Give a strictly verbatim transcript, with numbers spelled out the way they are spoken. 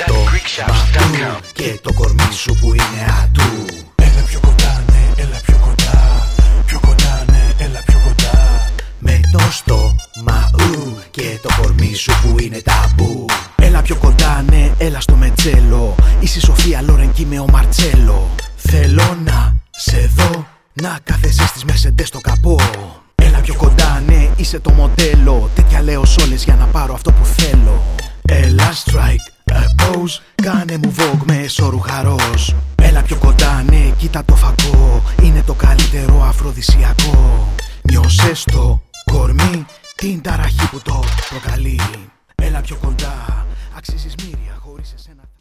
το μπατού και το κορμί σου που είναι ατού. Έλα πιο κοντά, ναι, έλα πιο κοντά. Πιο κοντά, ναι, έλα πιο κοντά. Με το στόμα ου και το κορμί σου που είναι ταμπού. Έλα πιο κοντά, ναι, έλα στο μετζέλο. Είσαι η Σοφία Λόρεν κι είμαι ο Μαρτσέλο. Θέλω να σε δω, να κάθεσαι στις Mercedes στο καπό. Έλα πιο κοντά, ναι, είσαι το μοντέλο. Τέτοια λέω σ' όλες για να πάρω αυτό που θέλω. Έλα strike a pose, κάνε μου vogue με σορουχαρός. Έλα πιο κοντά, ναι, κοίτα το φακό. Είναι το καλύτερο αφροδισιακό. Νιώσες το κορμί, την ταραχή που το προκαλεί. Έλα πιο κοντά, αξίζεις μοίρια χωρίς εσένα.